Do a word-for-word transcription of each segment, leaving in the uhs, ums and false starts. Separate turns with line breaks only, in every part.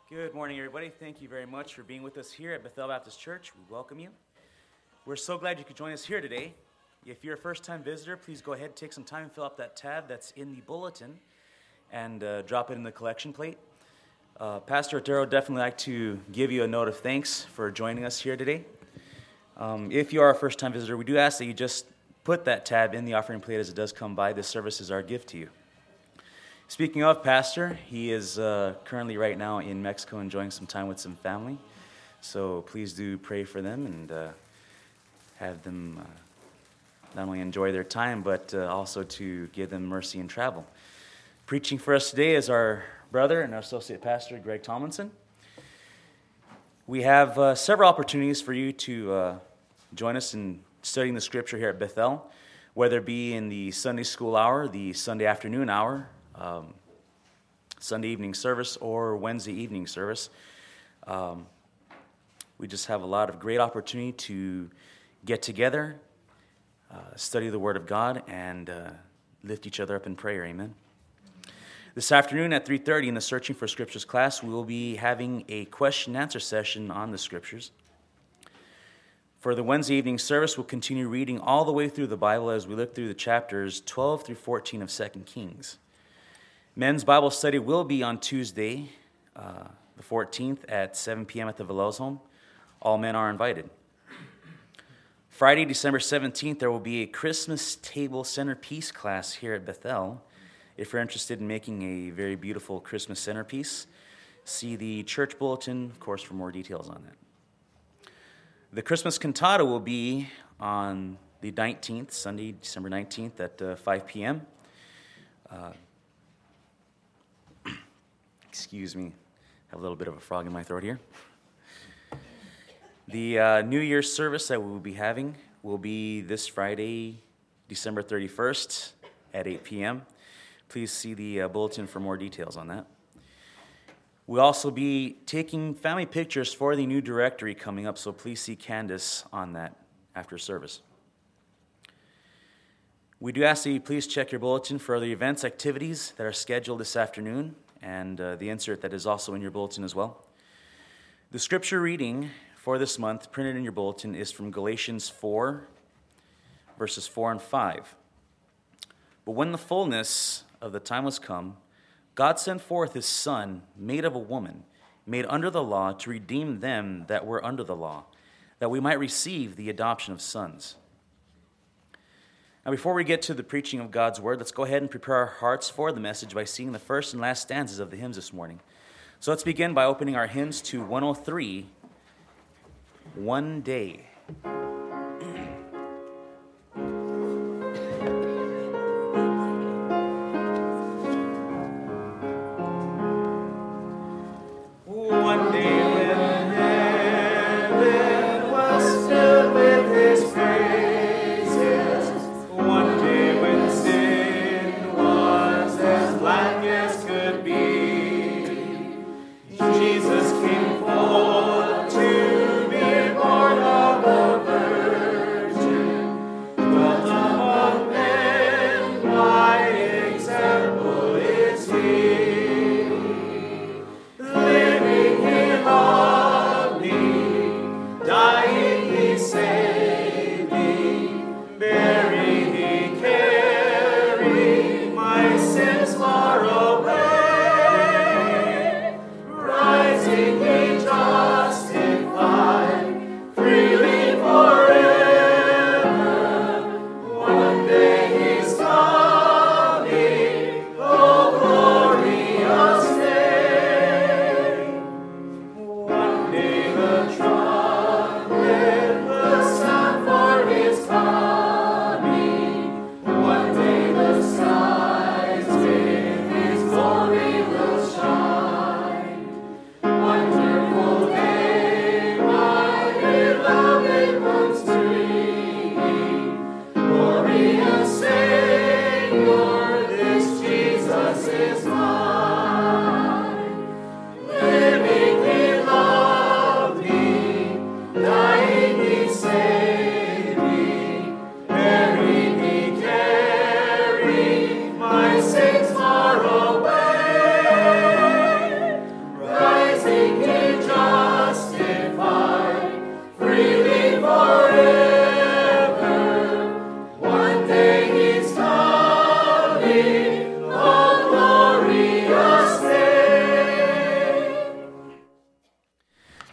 Good morning, everybody. Thank you very much for being with us here at Bethel Baptist Church. We welcome you. We're so glad you could join us here today. If you're a first-time visitor, please go ahead, take some time and fill out that tab that's in the bulletin and uh, drop it in the collection plate. Uh, Pastor Otero definitely like to give you a note of thanks for joining us here today. Um, if you are a first-time visitor, we do ask that you just put that tab in the offering plate as it does come by. This service is our gift to you. Speaking of Pastor, he is uh, currently right now in Mexico enjoying some time with some family. So please do pray for them and uh, have them uh, not only enjoy their time, but uh, also to give them mercy in travel. Preaching for us today is our brother and our associate pastor, Greg Tomlinson. We have uh, several opportunities for you to uh, join us in studying the scripture here at Bethel, whether it be in the Sunday school hour, the Sunday afternoon hour, Um, Sunday evening service, or Wednesday evening service. Um, we just have a lot of great opportunity to get together, uh, study the Word of God, and uh, lift each other up in prayer. Amen. This afternoon at three thirty in the Searching for Scriptures class, we will be having a question and answer session on the Scriptures. For the Wednesday evening service, we'll continue reading all the way through the Bible as we look through the chapters twelve through fourteen of Second Kings. Men's Bible study will be on Tuesday, uh, the fourteenth at seven p.m. at the Velez home. All men are invited. Friday, December seventeenth, there will be a Christmas table centerpiece class here at Bethel. If you're interested in making a very beautiful Christmas centerpiece, see the church bulletin, of course, for more details on that. The Christmas cantata will be on the nineteenth, Sunday, December nineteenth at uh, five p.m. Uh, Excuse me, I have a little bit of a frog in my throat here. The uh, New Year's service that we will be having will be this Friday, December thirty-first at eight p.m. Please see the uh, bulletin for more details on that. We'll also be taking family pictures for the new directory coming up, so please see Candace on that after service. We do ask that you please check your bulletin for other events, activities that are scheduled this afternoon, and uh, the insert that is also in your bulletin as well. The scripture reading for this month, printed in your bulletin, is from Galatians four, verses four and five. But when the fullness of the time was come, God sent forth his Son, made of a woman, made under the law, to redeem them that were under the law, that we might receive the adoption of sons. Now, before we get to the preaching of God's word, let's go ahead and prepare our hearts for the message by singing the first and last stanzas of the hymns this morning. So let's begin by opening our hymns to one oh three, One Day. One day when heaven was filled with his praises, one day when sin was as black as could be, Jesus came forth to be born of a virgin.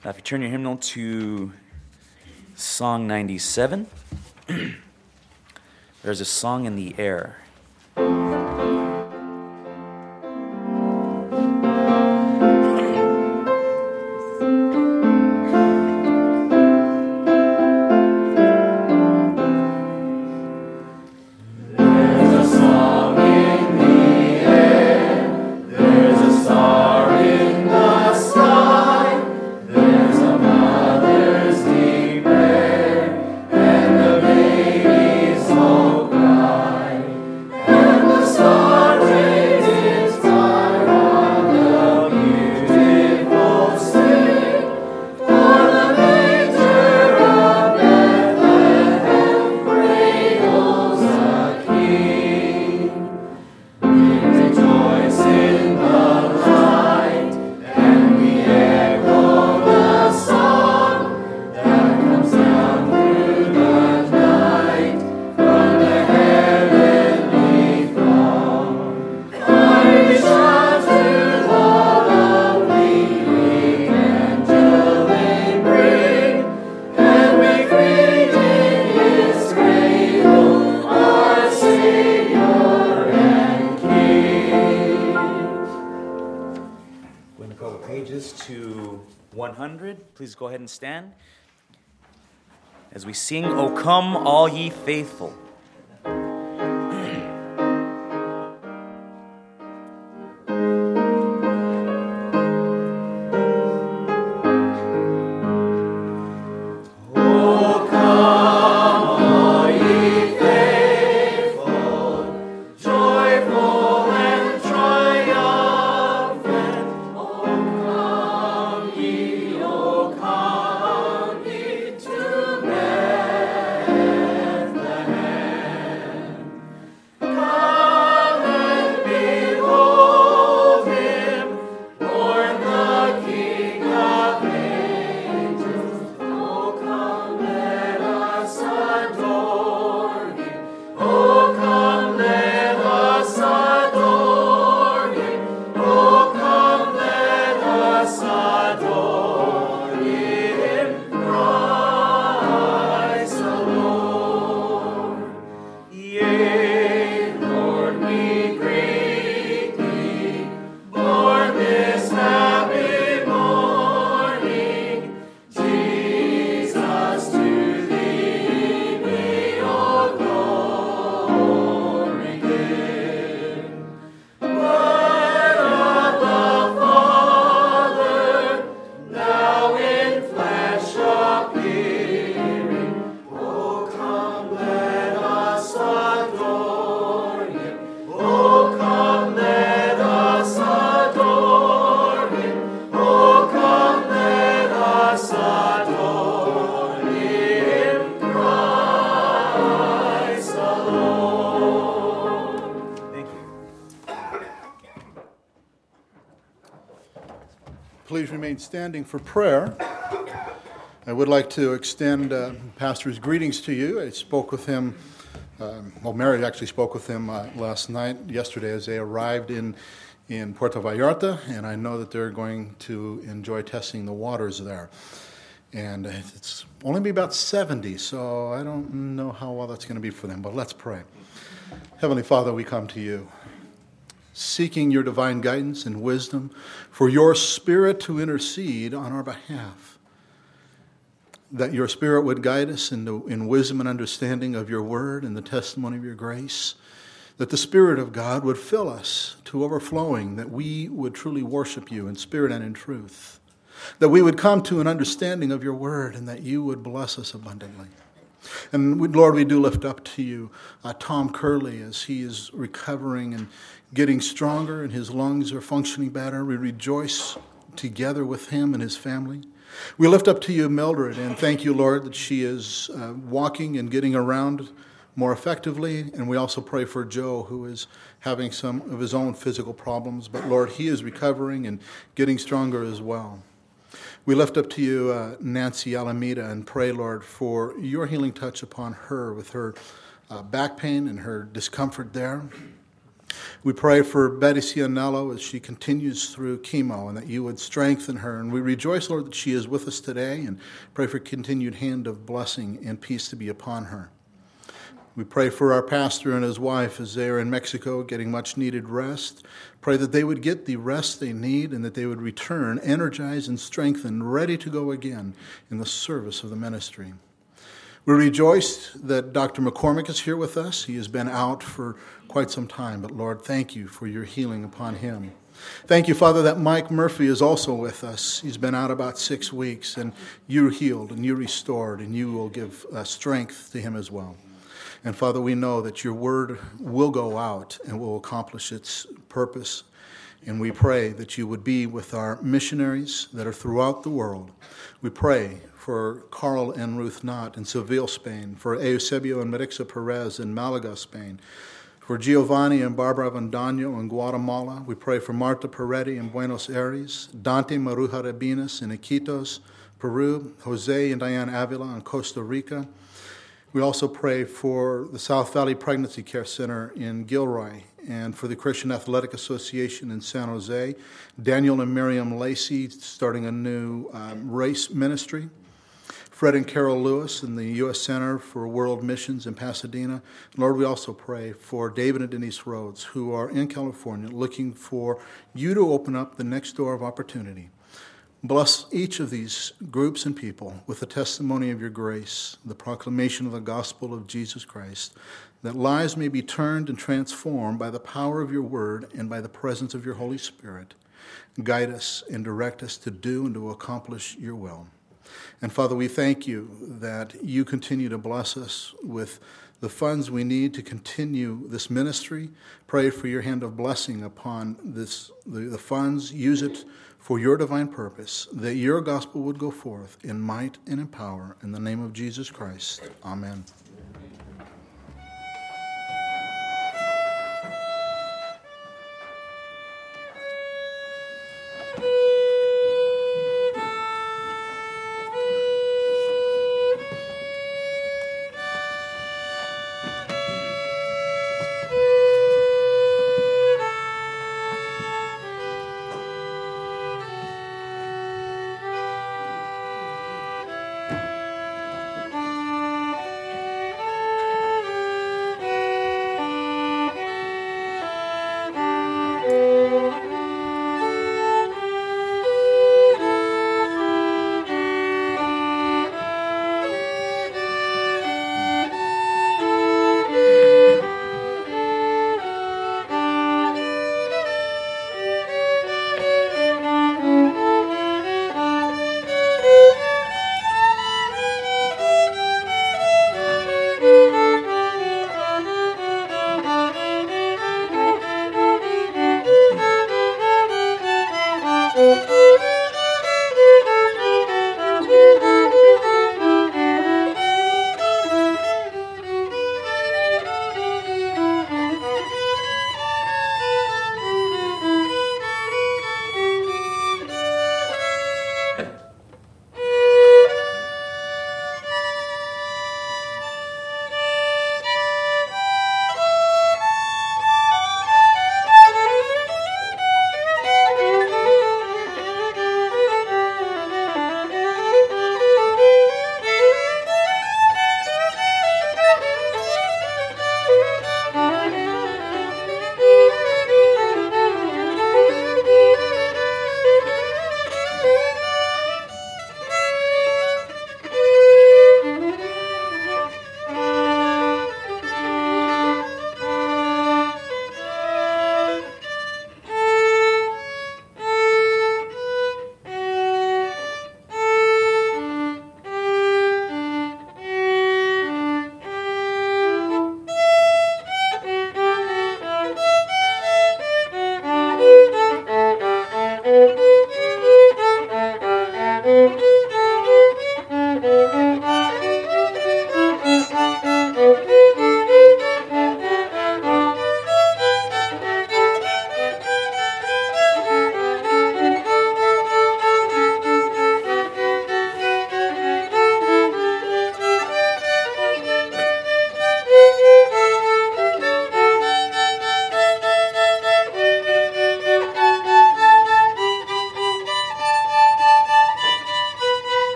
Now, if you turn your hymnal to Song ninety-seven, there's a song in the air. Please go ahead and stand as we sing, "O Come, All Ye Faithful."
Please remain standing for prayer. I would like to extend uh, Pastor's greetings to you. I spoke with him, uh, well, Mary actually spoke with him uh, last night, yesterday, as they arrived in, in Puerto Vallarta, and I know that they're going to enjoy testing the waters there. And it's only be about seventy, so I don't know how well that's going to be for them, but let's pray. Heavenly Father, we come to you, seeking your divine guidance and wisdom for your Spirit to intercede on our behalf. That your Spirit would guide us in, the, in wisdom and understanding of your word and the testimony of your grace. That the Spirit of God would fill us to overflowing, that we would truly worship you in spirit and in truth. That we would come to an understanding of your word and that you would bless us abundantly. And we, Lord, we do lift up to you uh, Tom Curley as he is recovering and getting stronger and his lungs are functioning better. We rejoice together with him and his family. We lift up to you Mildred and thank you, Lord, that she is uh, walking and getting around more effectively. And we also pray for Joe, who is having some of his own physical problems. But Lord, he is recovering and getting stronger as well. We lift up to you uh, Nancy Alameda and pray, Lord, for your healing touch upon her with her uh, back pain and her discomfort there. We pray for Betty Cianello as she continues through chemo, and that you would strengthen her. And we rejoice, Lord, that she is with us today, and pray for continued hand of blessing and peace to be upon her. We pray for our pastor and his wife as they are in Mexico getting much needed rest. Pray that they would get the rest they need and that they would return energized and strengthened, ready to go again in the service of the ministry. We rejoice that Doctor McCormick is here with us. He has been out for quite some time, but Lord, thank you for your healing upon him. Thank you, Father, that Mike Murphy is also with us. He's been out about six weeks, and you healed and you restored, and you will give uh, strength to him as well. And Father, we know that your word will go out and will accomplish its purpose. And we pray that you would be with our missionaries that are throughout the world. We pray for Carl and Ruth Knott in Seville, Spain, for Eusebio and Marixa Perez in Malaga, Spain, for Giovanni and Barbara Avendano in Guatemala. We pray for Marta Peretti in Buenos Aires, Dante Maruja Rabinas in Iquitos, Peru, Jose and Diane Avila in Costa Rica. We also pray for the South Valley Pregnancy Care Center in Gilroy and for the Christian Athletic Association in San Jose, Daniel and Miriam Lacey starting a new um, race ministry, Fred and Carol Lewis in the U S Center for World Missions in Pasadena. Lord, we also pray for David and Denise Rhodes, who are in California looking for you to open up the next door of opportunity. Bless each of these groups and people with the testimony of your grace, the proclamation of the gospel of Jesus Christ, that lives may be turned and transformed by the power of your word and by the presence of your Holy Spirit. Guide us and direct us to do and to accomplish your will. And Father, we thank you that you continue to bless us with the funds we need to continue this ministry. Pray for your hand of blessing upon this, the, the funds. Use it for your divine purpose, that your gospel would go forth in might and in power. In the name of Jesus Christ, amen.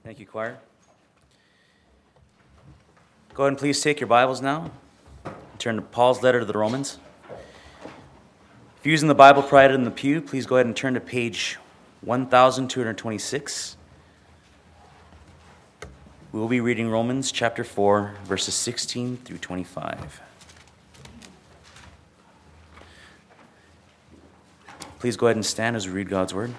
Thank you, choir. Go ahead and please take your Bibles now. Turn to Paul's letter to the Romans. If you're using the Bible provided in the pew, please go ahead and turn to page one thousand two hundred twenty-six. We will be reading Romans chapter four, verses sixteen through twenty-five. Please go ahead and stand as we read God's word.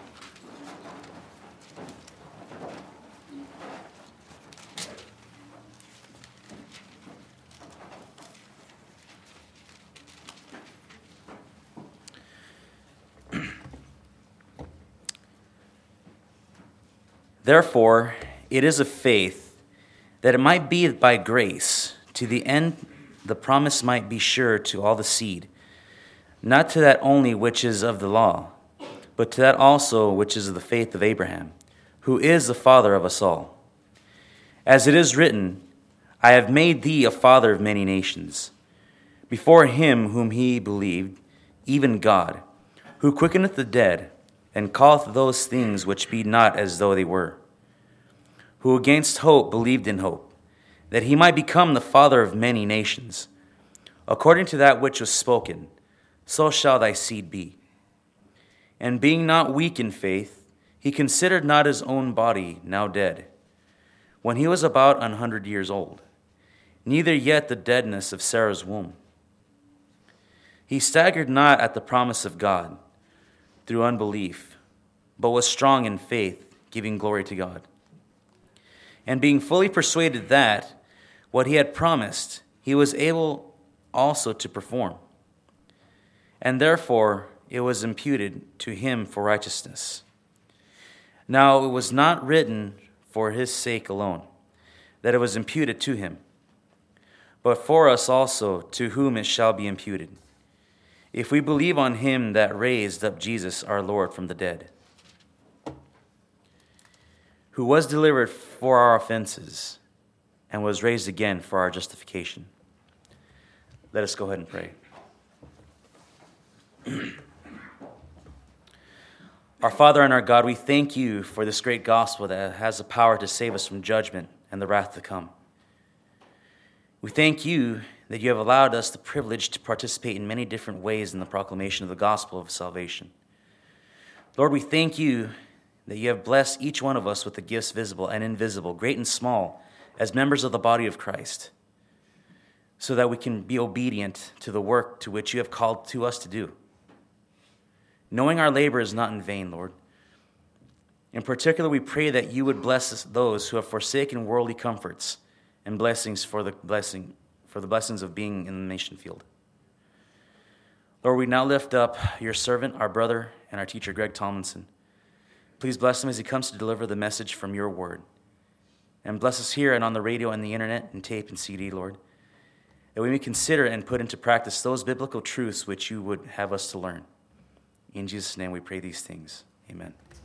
Therefore, it is of faith, that it might be by grace, to the end the promise might be sure to all the seed, not to that only which is of the law, but to that also which is of the faith of Abraham, who is the father of us all. As it is written, I have made thee a father of many nations, before him whom he believed, even God, who quickeneth the dead, and calleth those things which be not as though they were, who against hope believed in hope, that he might become the father of many nations, according to that which was spoken, so shall thy seed be. And being not weak in faith, he considered not his own body now dead, when he was about an hundred years old, neither yet the deadness of Sarah's womb. He staggered not at the promise of God, through unbelief, but was strong in faith, giving glory to God. And being fully persuaded that what he had promised, he was able also to perform. And therefore it was imputed to him for righteousness. Now it was not written for his sake alone, that it was imputed to him, but for us also, to whom it shall be imputed, if we believe on him that raised up Jesus our Lord from the dead, who was delivered for our offenses and was raised again for our justification. Let us go ahead and pray. Our Father and our God, we thank you for this great gospel that has the power to save us from judgment and the wrath to come. We thank you that you have allowed us the privilege to participate in many different ways in the proclamation of the gospel of salvation. Lord, we thank you that you have blessed each one of us with the gifts visible and invisible, great and small, as members of the body of Christ, so that we can be obedient to the work to which you have called to us to do. Knowing our labor is not in vain, Lord. In particular, we pray that you would bless those who have forsaken worldly comforts and blessings for the blessing for the blessings of being in the mission field. Lord, we now lift up your servant, our brother, and our teacher, Greg Tomlinson. Please bless him as he comes to deliver the message from your word. And bless us here and on the radio and the internet and tape and C D, Lord, that we may consider and put into practice those biblical truths which you would have us to learn. In Jesus' name we pray these things. Amen.